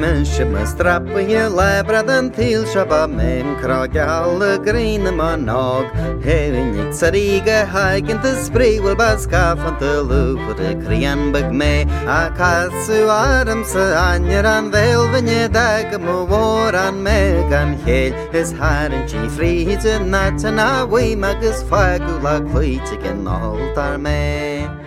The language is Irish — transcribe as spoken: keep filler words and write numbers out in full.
mense me strappen je lebrad an til shaba mem kragal green manog hevin ik sarige hagen te sprewel baska van te luvre krian bag me akasu adam sa anyaran velvenje dag mo waran me gan hel his haren chi free nat na we magus fagula cleat again altar me